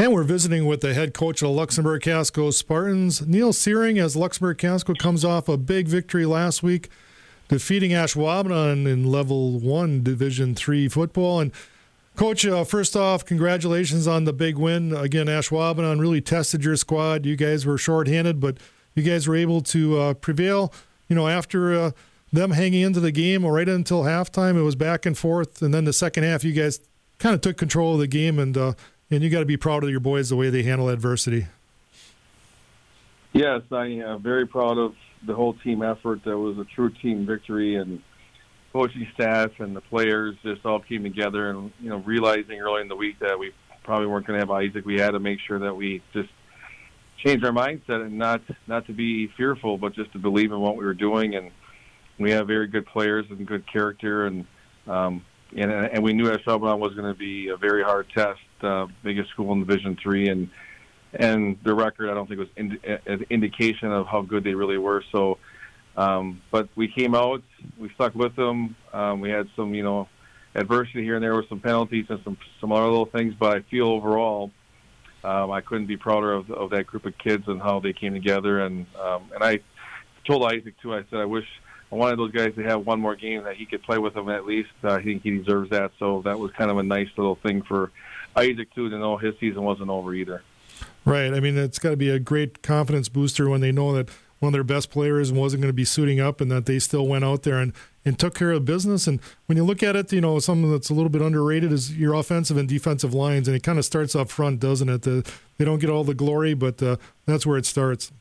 And we're visiting with the head coach of the Luxembourg Casco Spartans, Neil Searing, as Luxembourg Casco comes off a big victory last week, defeating Ashwaubenon in Level 1 Division 3 football. And Coach, first off, congratulations on the big win. Again, Ashwaubenon really tested your squad. You guys were shorthanded, but you guys were able to prevail. After them hanging into the game right until halftime, it was back and forth. And then the second half, you guys kind of took control of the game, and you got to be proud of your boys the way they handle adversity. Yes, I am very proud of the whole team effort. That was a true team victory, and coaching staff and the players just all came together, and realizing early in the week that we probably weren't going to have Isaac, we had to make sure that we just changed our mindset and not to be fearful, but just to believe in what we were doing. And we have very good players and good character, and we knew Ashwaubenon was going to be a very hard test, biggest school in Division 3, and the record I don't think was an indication of how good they really were. So. But we came out, we stuck with them. We had some, adversity here and there with some penalties and some other little things. But I feel overall, I couldn't be prouder of that group of kids and how they came together. And I told Isaac too. I said I wanted those guys to have one more game that he could play with them at least. I think he deserves that. So that was kind of a nice little thing for Isaac too, to know his season wasn't over either. Right. I mean, it's got to be a great confidence booster when they know that one of their best players wasn't going to be suiting up, and that they still went out there and took care of business. And when you look at it, something that's a little bit underrated is your offensive and defensive lines, and it kind of starts up front, doesn't it? They don't get all the glory, but that's where it starts.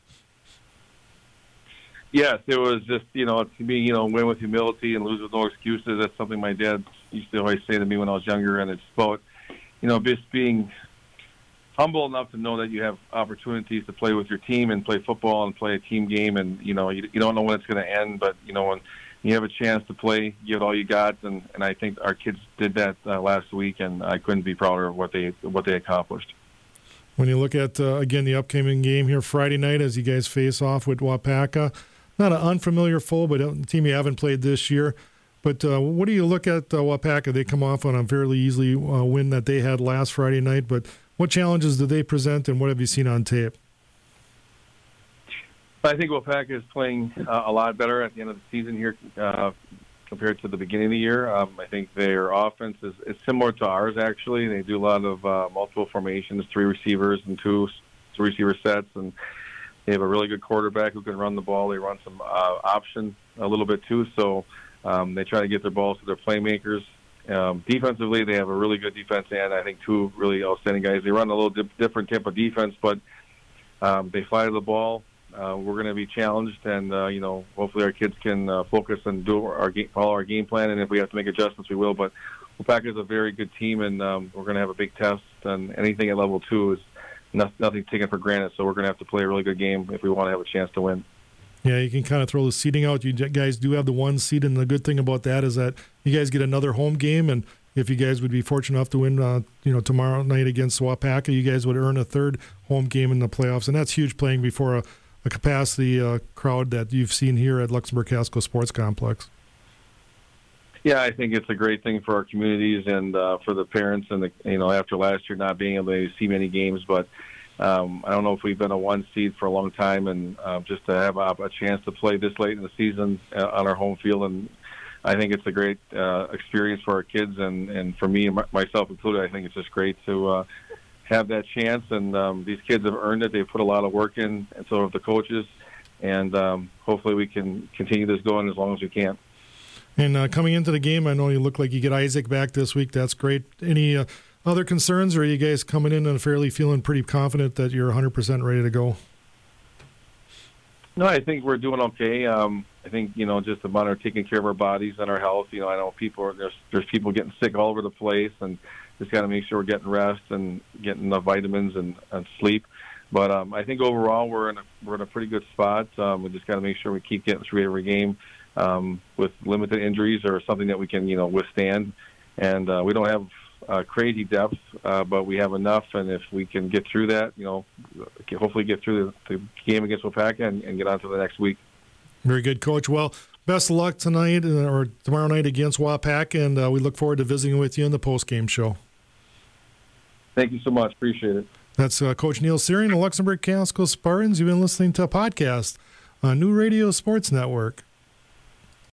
Yes, it was just, to me, win with humility and lose with no excuses. That's something my dad used to always say to me when I was younger, and it's about, just being humble enough to know that you have opportunities to play with your team and play football and play a team game, and you don't know when it's going to end, but when you have a chance to play, give it all you got, and I think our kids did that last week, and I couldn't be prouder of what they accomplished. When you look at again the upcoming game here Friday night as you guys face off with Wapaka, not an unfamiliar foe, but a team you haven't played this year. But what do you look at Wapaka? They come off on a fairly easy win that they had last Friday night, but what challenges do they present, and what have you seen on tape? I think Wapaka is playing a lot better at the end of the season here compared to the beginning of the year. I think their offense is similar to ours, actually. They do a lot of multiple formations, 3 receivers and 2 receiver sets, and they have a really good quarterback who can run the ball. They run some option a little bit, too, so they try to get their balls to their playmakers. Defensively, they have a really good defense and I think 2 really outstanding guys. They run a little different type of defense, but they fly to the ball. We're going to be challenged, and hopefully our kids can focus and follow our game plan. And if we have to make adjustments, we will. But Wapaka is a very good team, and we're going to have a big test. And anything at level 2 is nothing taken for granted. So we're going to have to play a really good game if we want to have a chance to win. Yeah, you can kind of throw the seeding out. You guys do have the 1 seed, and the good thing about that is that you guys get another home game, and if you guys would be fortunate enough to win, tomorrow night against Wapaka, you guys would earn a 3rd home game in the playoffs, and that's huge playing before a capacity crowd that you've seen here at Luxembourg Casco Sports Complex. Yeah, I think it's a great thing for our communities and for the parents, and after last year not being able to see many games, but. I don't know if we've been a 1 seed for a long time, and just to have a chance to play this late in the season on our home field, and I think it's a great experience for our kids, and for me, myself included, I think it's just great to have that chance, and these kids have earned it. They've put a lot of work in, and so have the coaches, and hopefully we can continue this going as long as we can. And coming into the game, I know you look like you get Isaac back this week. That's great. Any other concerns, or are you guys coming in and fairly feeling pretty confident that you're 100% ready to go? No, I think we're doing okay. I think, just a matter of taking care of our bodies and our health. I know there's people getting sick all over the place, and just got to make sure we're getting rest and getting enough vitamins and sleep. But I think overall we're in a pretty good spot. We just got to make sure we keep getting through every game with limited injuries or something that we can, withstand. And we don't have crazy depth, but we have enough, and if we can get through that, hopefully get through the game against Wapaka and get on to the next week. Very good, Coach. Well, best of luck tonight or tomorrow night against Wapaka, and we look forward to visiting with you in the post-game show. Thank you so much. Appreciate it. That's Coach Neil Searing, the Luxembourg Casco Spartans. You've been listening to a podcast on New Radio Sports Network.